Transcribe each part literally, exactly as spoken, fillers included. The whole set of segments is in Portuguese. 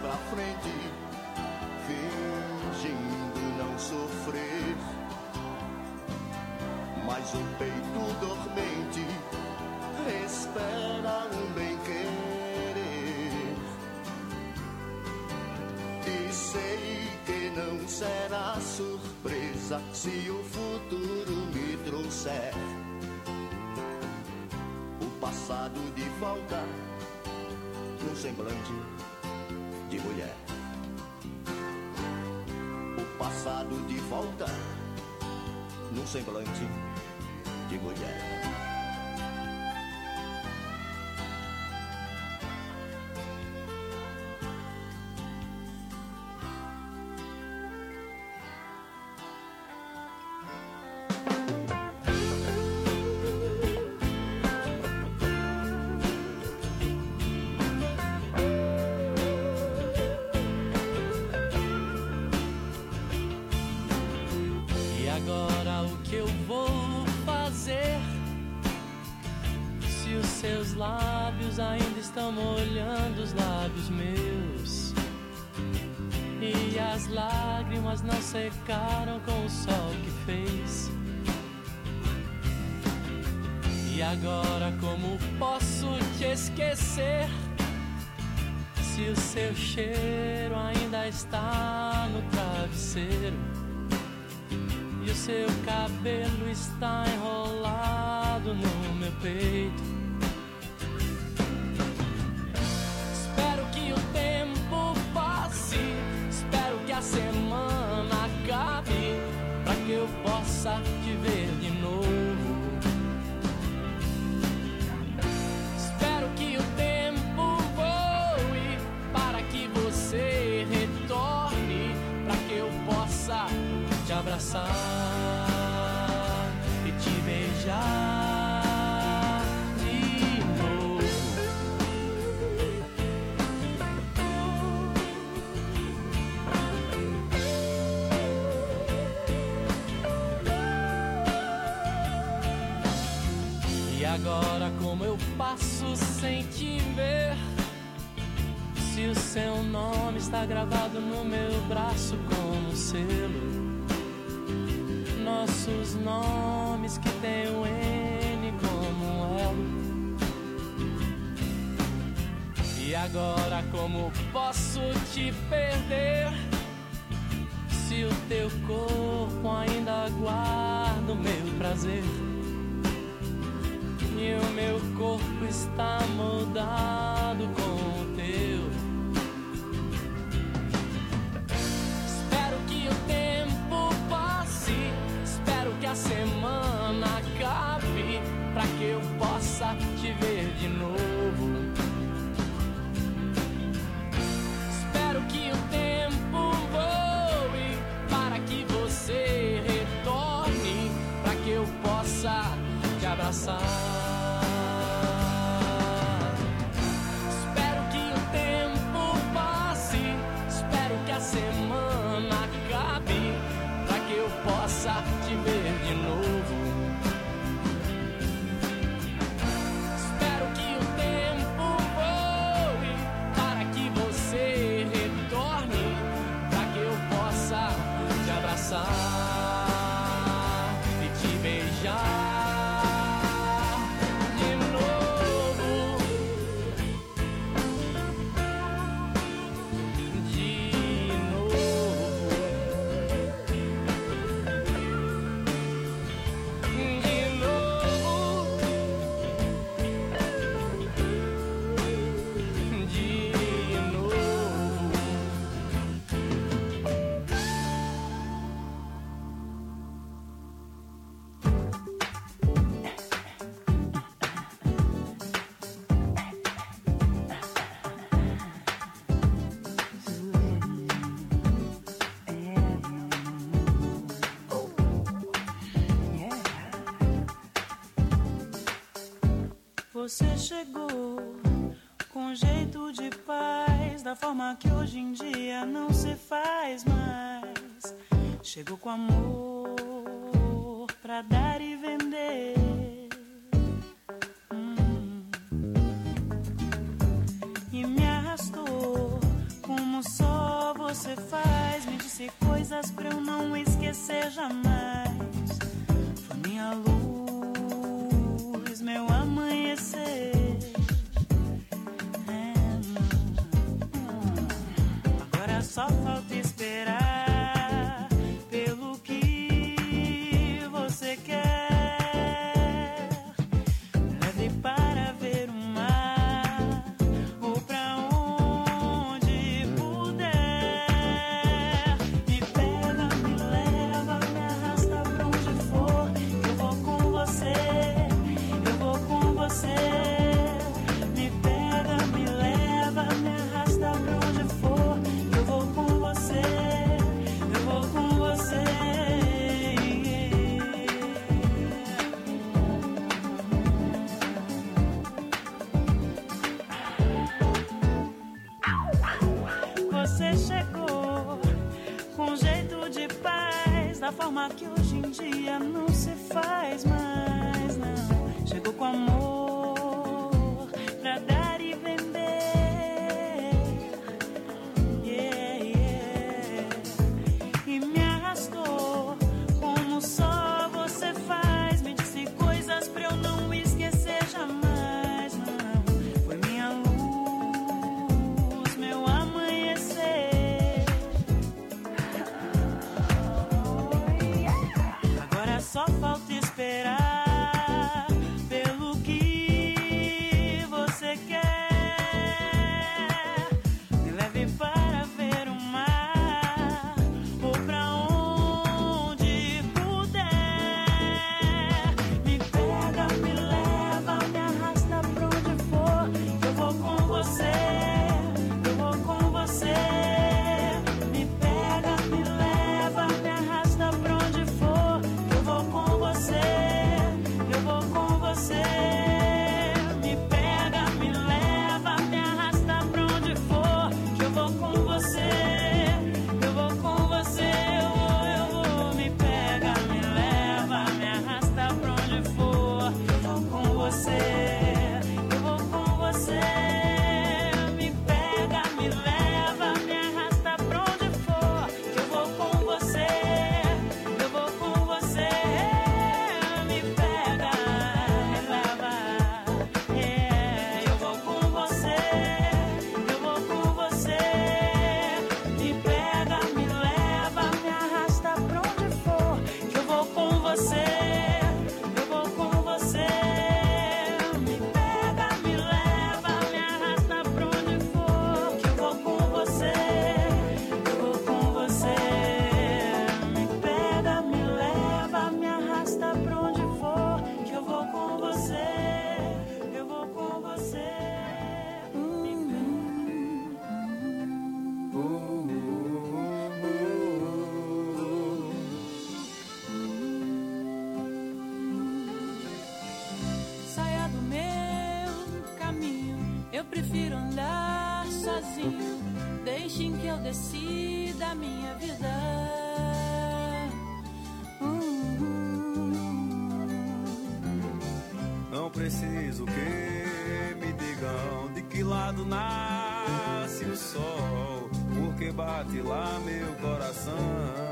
pra frente, fingindo não sofrer. Mas o peito dormente espera um bem-querer. E sei que não será surpresa se o futuro me trouxer o passado de volta num semblante de mulher. O passado de volta num semblante de mulher. Ainda estão molhando os lábios meus, e as lágrimas não secaram com o sol que fez. E agora como posso te esquecer, se o seu cheiro ainda está no travesseiro, e o seu cabelo está enrolado no meu peito. A semana acabe pra que eu possa te ver de novo. Espero que o tempo voe para que você retorne, pra que eu possa te abraçar e te beijar. Agora como eu passo sem te ver, se o seu nome está gravado no meu braço como selo, nossos nomes que tem o N como um elo. E agora como posso te perder, se o teu corpo ainda guarda o meu prazer, e o meu corpo está moldado com o teu. Espero que o tempo passe, espero que a semana acabe, pra que eu possa te ver de novo. Espero que o tempo voe para que você retorne, pra que eu possa te abraçar. A semana acabe pra que eu possa te ver de novo. Espero que o tempo voe para que você retorne, pra que eu possa te abraçar e te beijar. Você chegou com jeito de paz, da forma que hoje em dia não se faz mais. Chegou com amor pra dar e vender. hum. E me arrastou como coisas pra eu não esquecer jamais. Foi minha luz, meu amanhecer. É, agora só falta esperar pelo que você quer. Leve para ver o mar ou pra onde puder. Me pega, me leva, me arrasta pra onde for. Eu vou com você, eu vou com você. Me pega, me leva, me arrasta pra onde for. Eu vou com você, eu vou com você. Você chegou com jeito de paz, da forma que hoje em dia não se faz mais, não. Chegou com amor pra dar e vender. Yeah, yeah. E me arrastou como só você faz. Me disse coisas pra eu não esquecer jamais, não. Foi minha luz, meu amanhecer. Agora só falta esperar pelo que você quer. Me leve para ver o mar ou pra onde puder. Me pega, me leva, me arrasta pra onde for. Eu vou com você, eu vou com você. Me pega, me leva, me arrasta pra onde for. Eu vou com você, eu vou com você. Me pega, me leva, me arrasta pra onde for. Eu vou com você, eu vou com você. Eu vou, eu vou. Me pega, me leva, me arrasta pra onde for. Eu vou com você, eu vou com você. Me pega, me leva, me arrasta pra onde for. Eu vou com você, eu vou com você. Me pega, me leva, yeah. Eu vou com você, eu vou com você. Me pega, me leva, me arrasta pra onde for. Eu vou com você, eu vou com você. Me pega, me leva, me arrasta pra onde for. Eu vou com você, eu vou com você. Me pega, me leva, me arrasta pra onde for. Que eu vou com você, eu vou com você. Me Saia do meu caminho, eu prefiro andar sozinho. Deixem que eu decida a minha vida. Não preciso que me digam de que lado nasce o sol, porque bate lá meu coração.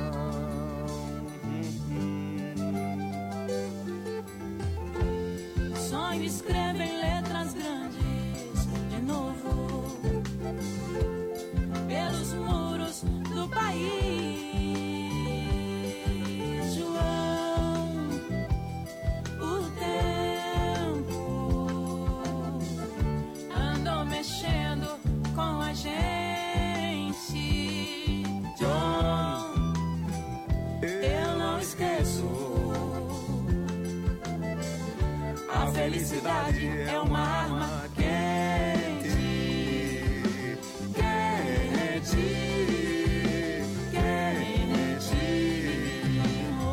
Sonho escreve em letras grandes de novo pelos muros do país. João, o tempo andou mexendo com a gente. John, eu não esqueço. A felicidade é uma arma quente, quente, quente. Oh,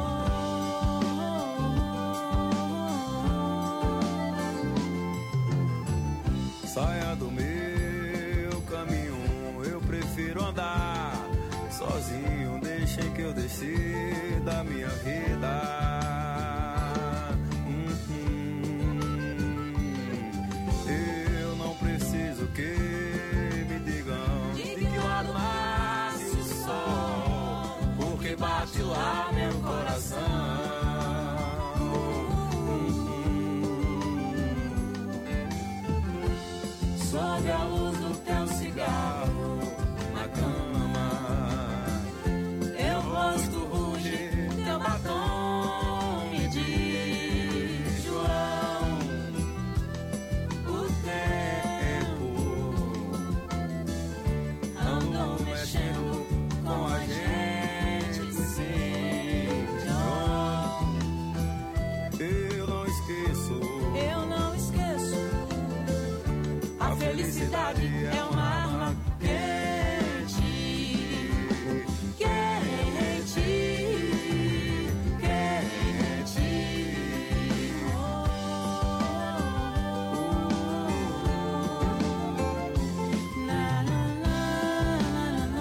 oh, oh. Saia do meu caminho, eu prefiro andar sozinho. Deixem que eu decida a minha vida. Que me digam de que lado nasce o sol, vacilar meu coração. Sob a luz do teu cigarro na cama, teu rosto ruge, teu batom me diz, João, o tempo andou mexendo com a gente, sim, João. Eu não esqueço, Eu não esqueço. A felicidade é uma arma quente, quente, quente. Oh, na, na, na, na,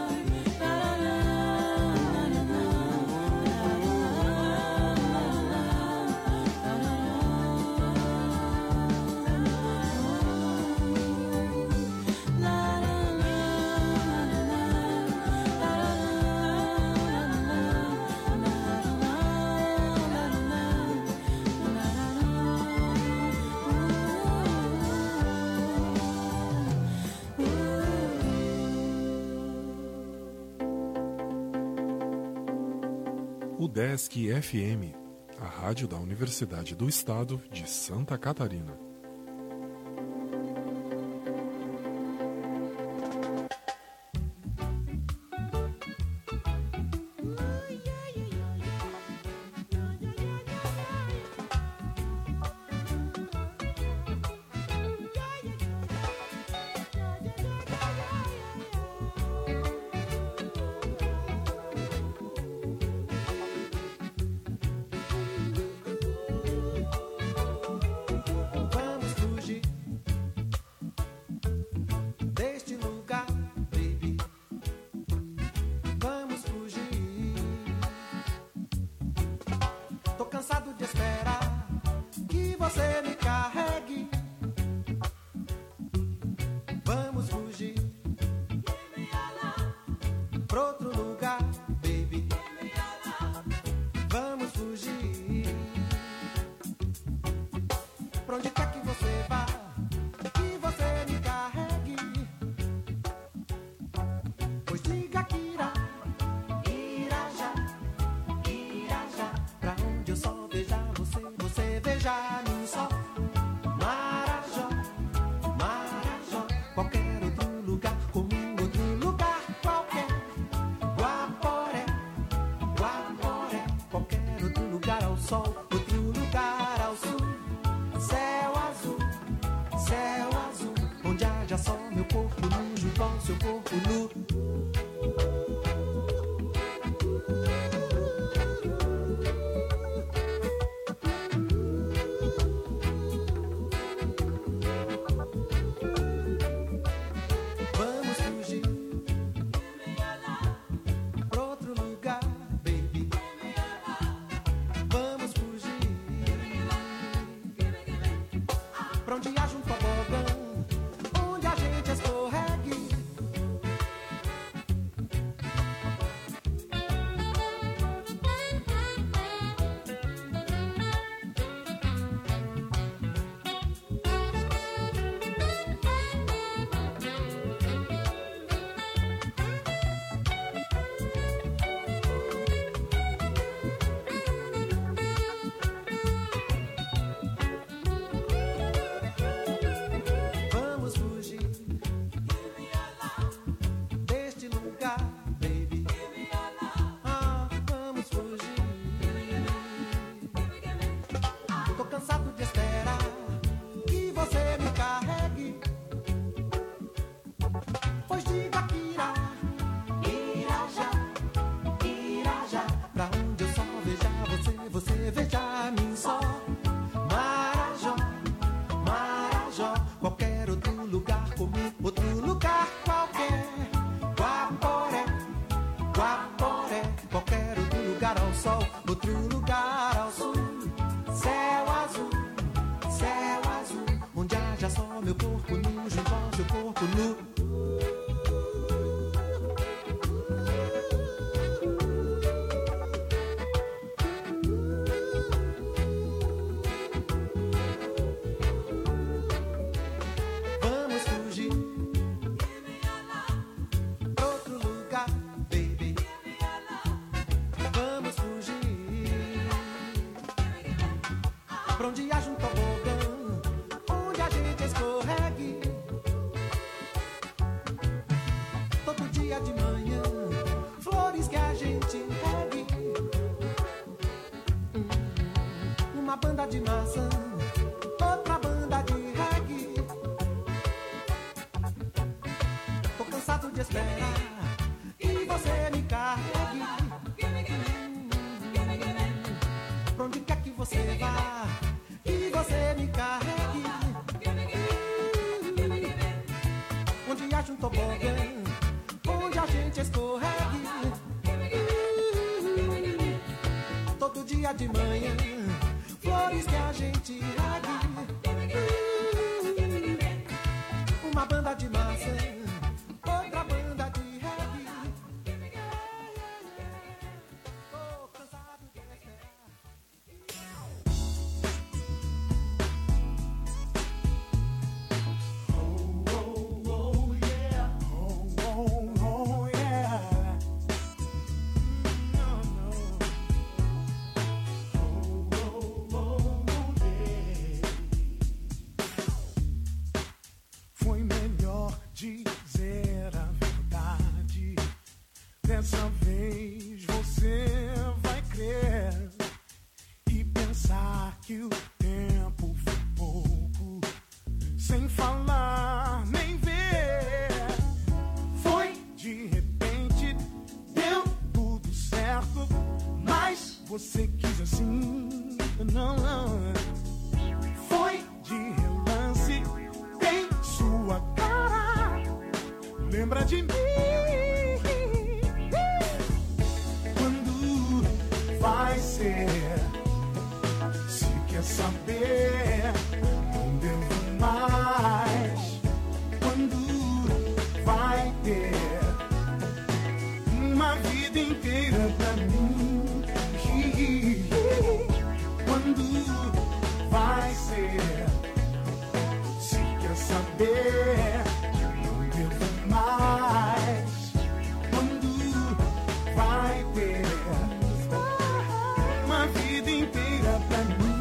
UDESC F M, a rádio da Universidade do Estado de Santa Catarina. pra onde haja um tobogã, onde a gente escorregue. Todo dia de manhã, flores que a gente regue. Uma banda de maçã, outra banda de reggae. Tô cansado de esperar e você me carregue. Pra onde quer que você vá, que você me carregue. Onde haja um tobogã, onde a gente escorregue. Todo dia de manhã, flores que a gente regue. Uma banda de maçã, outra banda de reggae. Tô cansado de esperar. Oh, oh, oh, yeah. Oh, oh, oh, yeah. No, no. Oh, oh, oh, yeah. Foi melhor dizer a verdade. Dessa vez você vai crer e pensar que o tempo foi pouco, sem falar nem ver. Foi de repente, deu tudo certo, mas você quis assim, não, não. Foi de relance, tem sua cara, lembra de mim. Quando vai ser? Se quer saber, não devo mais. Quando vai ter uma vida inteira pra mim? Quando vai ser? Se quer saber, não devo mais. Quando vai ter uma vida inteira pra mim?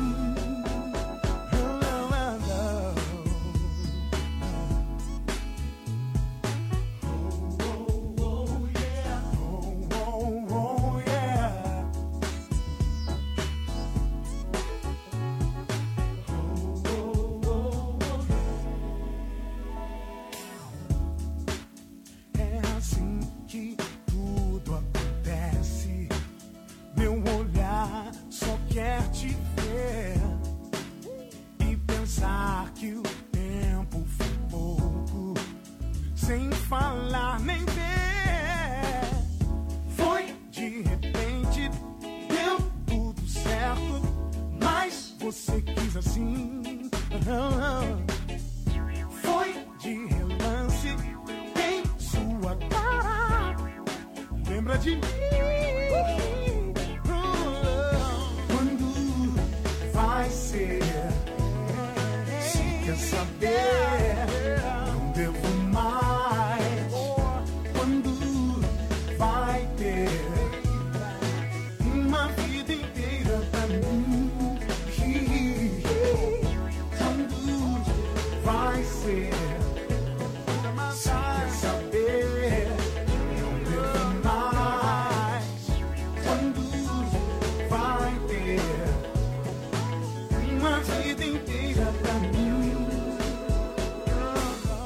Oh, oh, oh, yeah. Oh, oh, oh, yeah. Oh, oh, oh, oh. É assim que tudo acontece. Meu olhar só quer te ver e pensar que o tempo foi pouco, sem falar nem ver. Foi de repente, deu tudo certo, mas você quis assim. Foi de relance, tem sua cara, lembra de mim. Quando vai ser? Se quer saber, não devo mais. Quando vai ter uma vida inteira pra mim? Quando vai ser? Se quer saber, não devo mais. Quando vai ter uma vida inteira pra mim?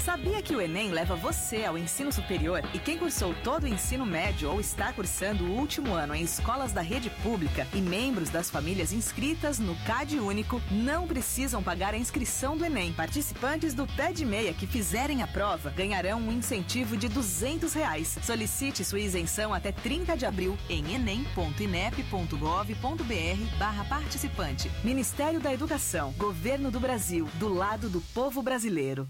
Sabia que o Enem leva você ao ensino superior e quem cursou todo o ensino médio ou está cursando o último ano em escolas da rede pública e membros das famílias inscritas no CAD Único não precisam pagar a inscrição do Enem. Participantes do Pé de Meia que fizerem a prova ganharão um incentivo de duzentos reais. Solicite sua isenção até trinta de abril em enem ponto inep ponto gov ponto br barra participante. Ministério da Educação, Governo do Brasil, do lado do povo brasileiro.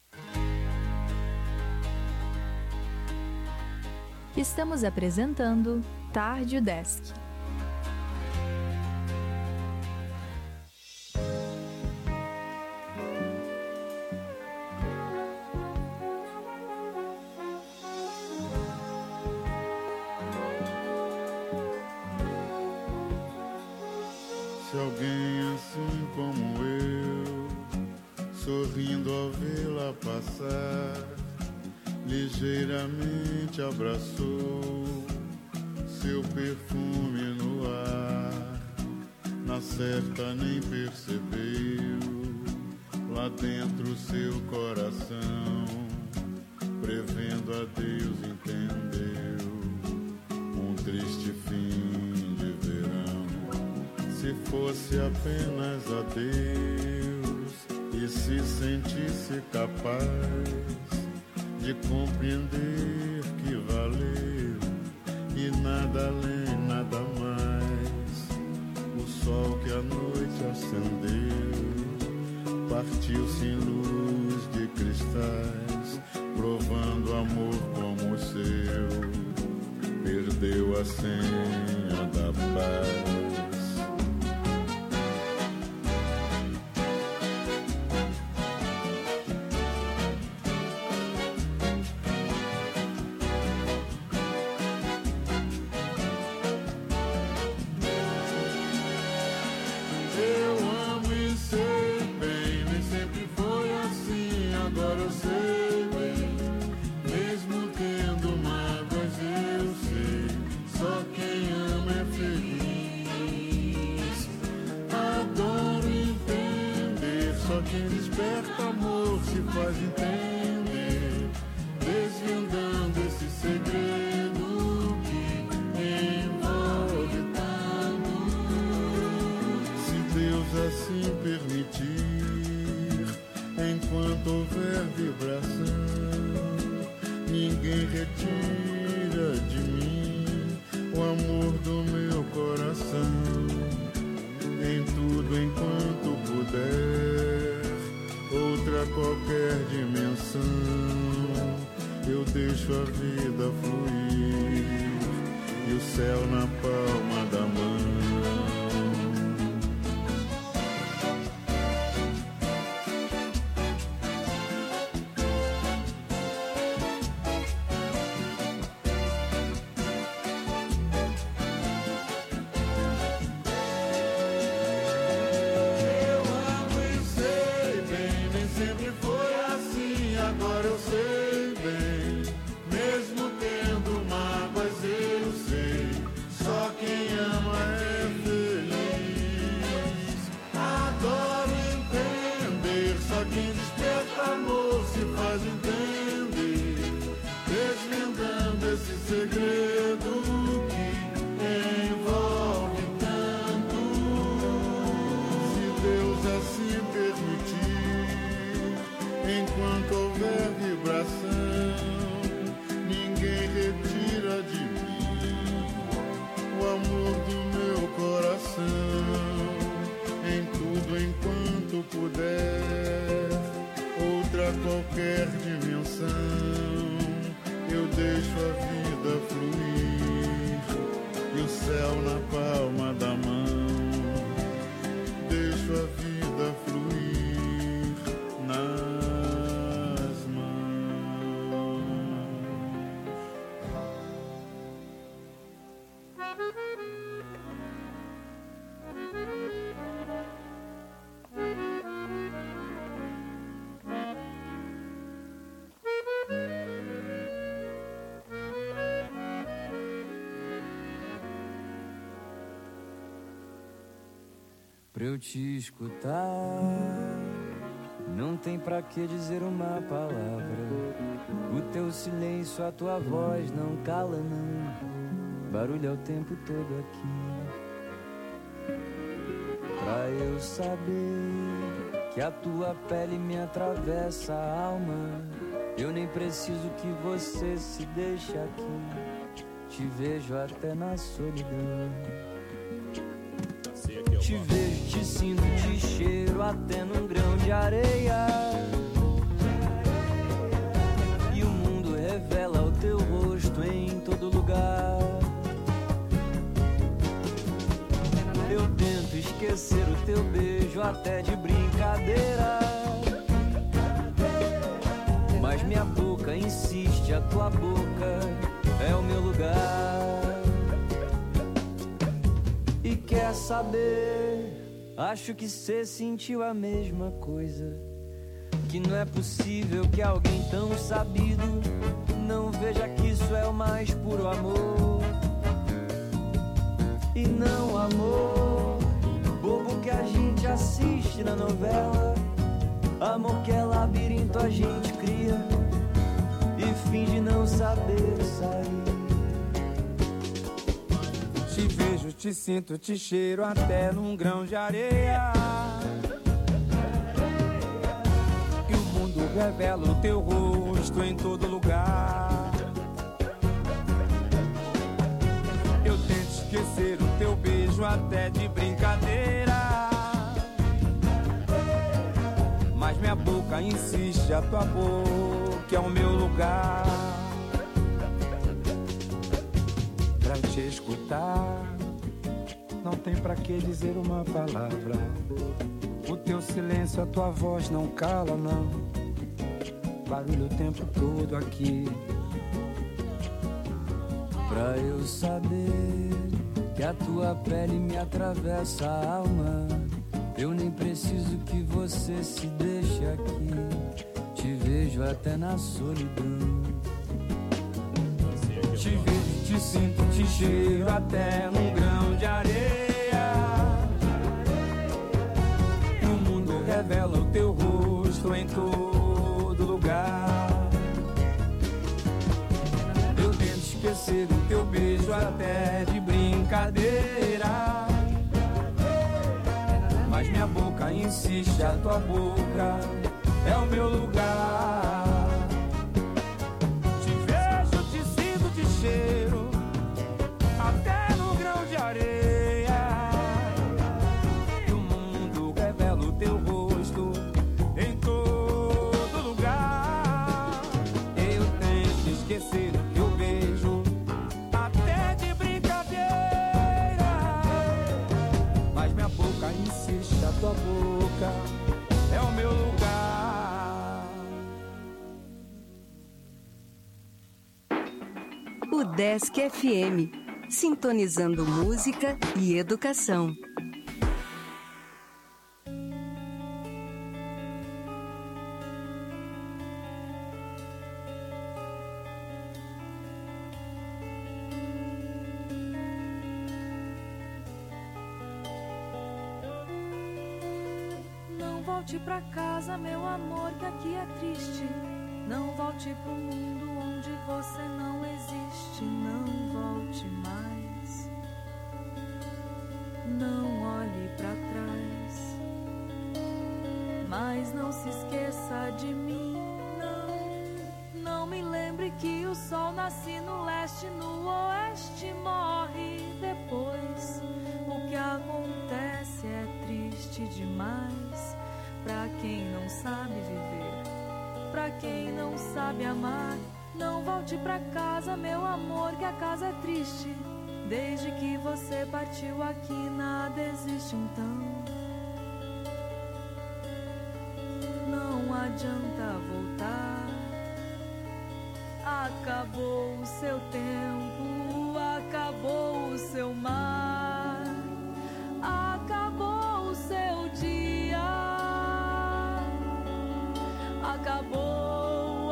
Estamos apresentando Tarde Desk. Se alguém assim como eu, sorrindo ao vê-la passar, ligeiramente abraçou seu perfume no ar, na certa nem percebeu, lá dentro seu coração, prevendo a Deus entendeu, um triste fim de verão. Se fosse apenas a Deus e se sentisse capaz de compreender que valeu e nada além, nada mais. O sol que a noite acendeu partiu sem luz de cristais, provando amor como o seu, perdeu a senha da paz. Pra eu te escutar, Não tem pra que dizer uma palavra. O teu silêncio, a tua voz não cala não. Barulho é o tempo todo aqui. Pra eu saber que a tua pele me atravessa a alma, eu nem preciso que você se deixe aqui. Te vejo até na solidão. Te vejo, te sinto, te cheiro até num grão de areia. E o mundo revela o teu rosto em todo lugar. Eu tento esquecer o teu beijo até de brincadeira, mas minha boca insiste, a tua boca é o meu lugar. E quer saber? Acho que cê sentiu a mesma coisa. Que não é possível que alguém tão sabido não veja que isso é o mais puro amor. E não amor bobo que a gente assiste na novela. Amor que é labirinto a gente cria e finge não saber sair. Te vejo, te sinto, te cheiro até num grão de areia. E o mundo revela o teu rosto em todo lugar. Eu tento esquecer o teu beijo até de brincadeira, mas minha boca insiste, a tua boca é o meu lugar. Pra te escutar, não tem pra que dizer uma palavra. O teu silêncio, a tua voz não cala não. Barulho o tempo todo aqui. Pra eu saber que a tua pele me atravessa a alma, eu nem preciso que você se deixe aqui. Te vejo até na solidão. Te vejo, te sinto, te cheiro até num grão de areia. E o mundo revela o teu rosto em todo lugar. Eu tento esquecer o teu beijo até de brincadeira, mas minha boca insiste, a tua boca é o meu lugar. Te vejo, te sinto, te cheiro até no grão de areia. E o mundo revela o teu rosto em todo lugar. Eu tento esquecer o teu beijo até de brincadeira, mas minha boca insiste, a tua boca é o meu lugar. Udesc F M, sintonizando música e educação. Não volte pra casa, meu amor, que aqui é triste. Não volte pro mundo onde você não existe. Não volte mais. Não olhe pra trás. Mas não se esqueça de mim, não. Não me lembre que o sol nasce no leste, no oeste morre depois. O que acontece é triste demais pra quem não sabe viver, pra quem não sabe amar. Não volte pra casa, meu amor, que a casa é triste. Desde que você partiu aqui nada existe, então não adianta voltar. Acabou o seu tempo, acabou o seu mar, acabou o seu dia, acabou,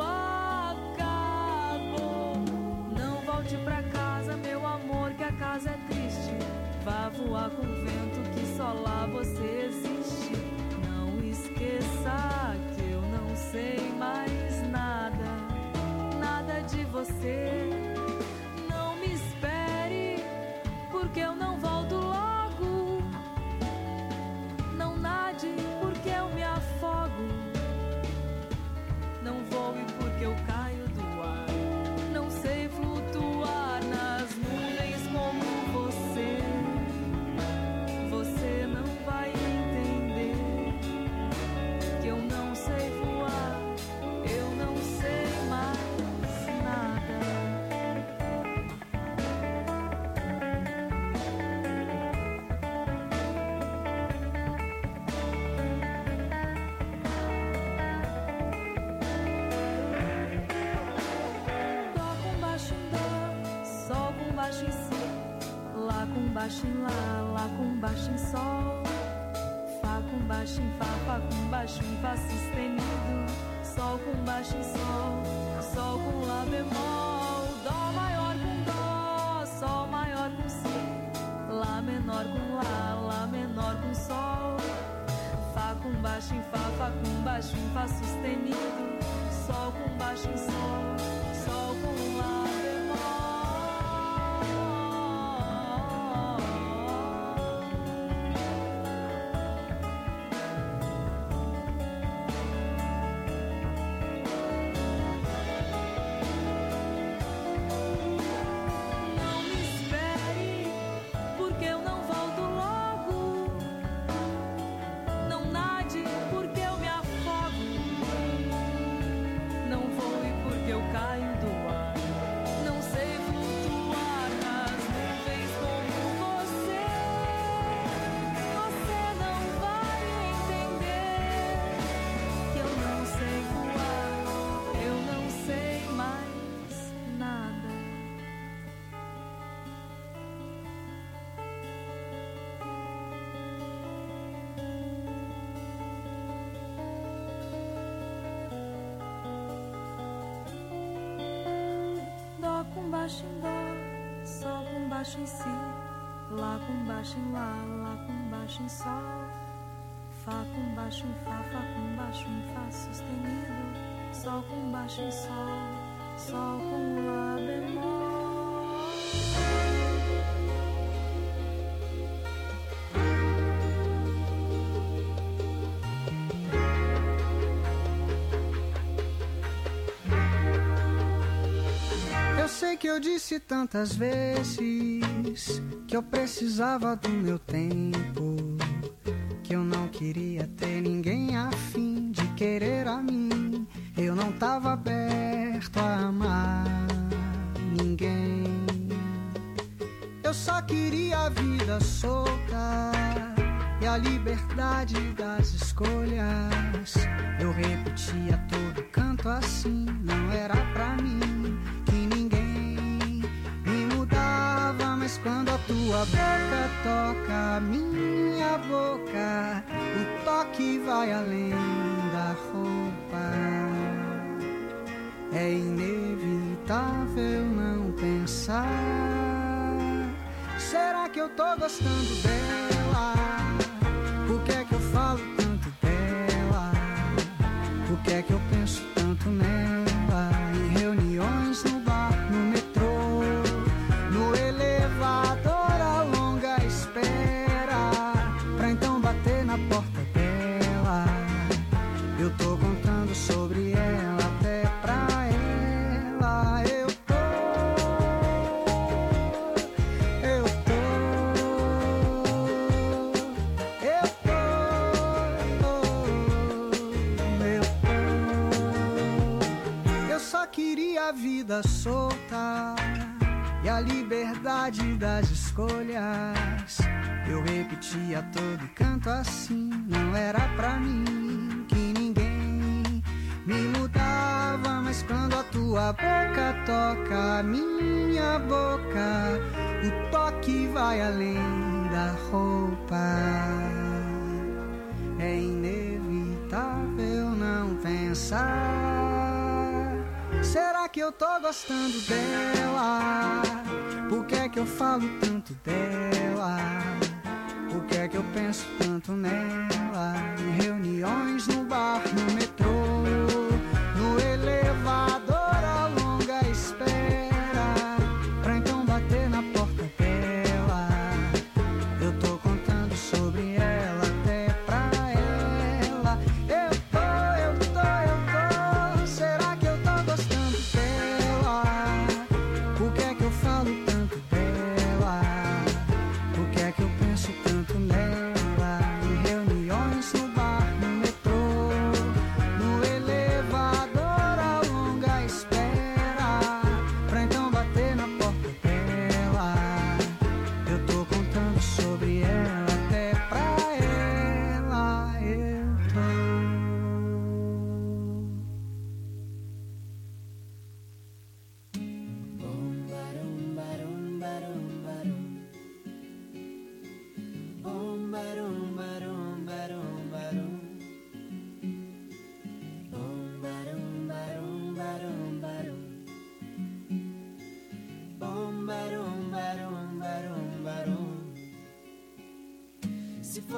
acabou. Não volte pra casa, meu amor, que a casa é triste. Vá voar com o vento que só lá você existe. Não esqueça que baixo em lá, lá com baixo em sol, fá com baixo em fá, fá com baixo em fá sustenido, sol com baixo em sol, sol com lá bemol, dó maior com dó, sol maior com si, lá menor com lá, lá menor com sol, fá com baixo em fá, fá com baixo em fá sustenido, sol com baixo em sol, sol com lá bemol. Baixo em dó, sol com baixo em si, lá com baixo em lá, lá com baixo em sol, fá com baixo em fá, fá com baixo em fá sustenido, sol com baixo em sol, sol com lá bemol. Sei que eu disse tantas vezes que eu precisava do meu tempo, que eu não queria ter ninguém a fim de querer a mim. Eu não tava aberto a amar ninguém. Eu só queria a vida solta e a liberdade das escolhas. Eu repetia todo canto assim, não era pra mim. Mas quando a tua boca toca a minha boca, o toque vai além da roupa. É inevitável não pensar, será que eu tô gostando dela? Por que é que eu falo tanto dela? Por que é que eu penso tanto nela? Em reuniões no bar, no metrô, no elevador, a longa espera pra então bater na porta dela. Eu tô contando sobre ela até pra ela. Eu tô, eu tô, eu tô, eu tô. Eu só queria a vida solta e a liberdade das escolhas. Eu repetia a todo canto assim, não era pra mim que ninguém me mudava. Mas quando a tua boca toca a minha boca, o toque vai além da roupa. É inevitável não pensar, será que eu tô gostando dela? Por que é que eu falo tanto dela? Por que é que eu penso tanto nela? Em reuniões no bar, no metrô, no elevador, a longa espera pra então bater na porta dela. Eu tô contando sobre ela até pra ela. Eu tô, eu tô, eu tô. Será que eu tô gostando dela? Por que é que eu falo tanto dela? Por que é que eu penso tanto nela? Em reuniões no bar,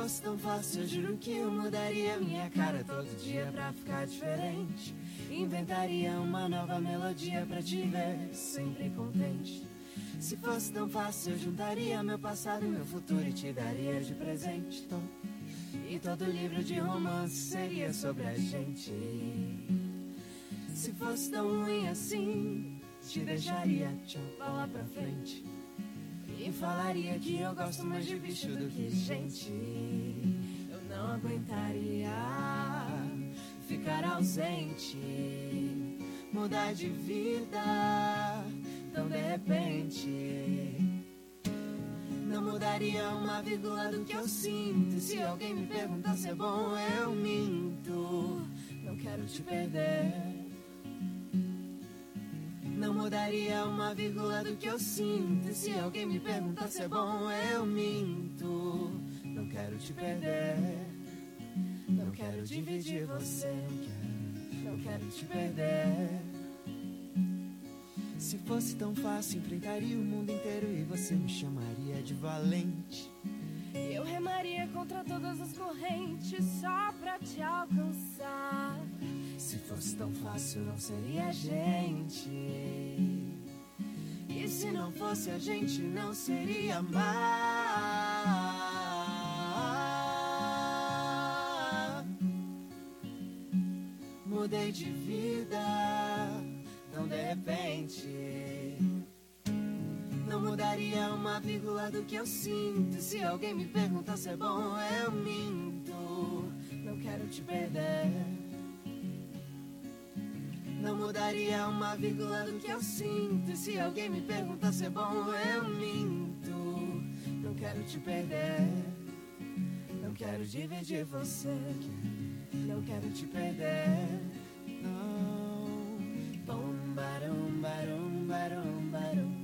fosse tão fácil, eu juro que eu mudaria minha cara todo dia pra ficar diferente. Inventaria uma nova melodia pra te ver sempre contente. Se fosse tão fácil, eu juntaria meu passado e meu futuro e te daria de presente. Tom. E todo livro de romance seria sobre a gente. Se fosse tão ruim assim, te deixaria tchau lá pra frente. E falaria que eu gosto mais de bicho do que gente. Eu não aguentaria ficar ausente, mudar de vida tão de repente. Não mudaria uma vírgula do que eu sinto. Se alguém me perguntar se é bom, eu minto. Não quero te perder. Não mudaria uma vírgula do que eu sinto. Se alguém me perguntar se é bom, eu minto. Não quero te perder. Não quero dividir você. Não quero te perder. Se fosse tão fácil, enfrentaria o mundo inteiro e você me chamaria de valente. Eu remaria contra todas as correntes só pra te alcançar. Se fosse tão fácil, não seria a gente. E se não fosse a gente, não seria amar. Mudei de vida tão de repente. Não mudaria uma vírgula do que eu sinto. Se alguém me perguntar se é bom, eu minto. Não quero te perder. Não mudaria uma vírgula do que eu sinto. Se alguém me perguntar se é bom, eu minto. Não quero te perder. Não quero dividir você. Não quero te perder. Não. Bom, barum, barum, barum, barum.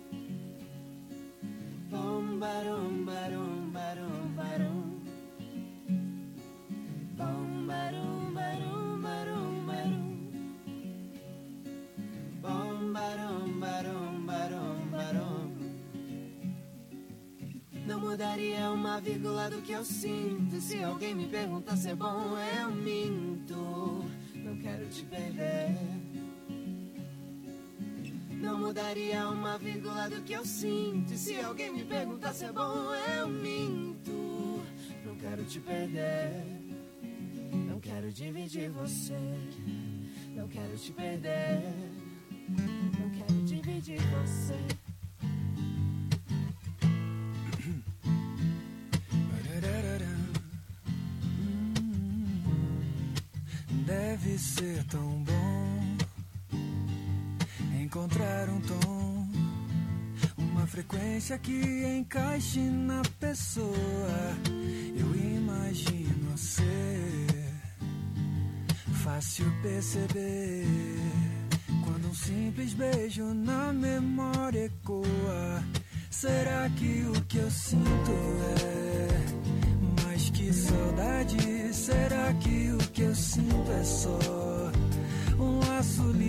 Bom, barum, barum, barum, barum. Bom, barum, barum, barum, barum. Bom, barum, barum, barum, barum. Não mudaria uma vírgula do que eu sinto. Se alguém me perguntar se é bom, eu minto. Não quero te perder. Não mudaria uma vírgula do que eu sinto. Se alguém me perguntar se é bom, eu minto. Não quero te perder. Não quero dividir você. Não quero te perder. Não quero dividir você. Deve ser tão bom encontrar um tom, uma frequência que encaixe na pessoa. Eu imagino ser fácil perceber quando um simples beijo na memória ecoa. Será que o que eu sinto é mais que saudade? Será que o que eu sinto é só um laço livre?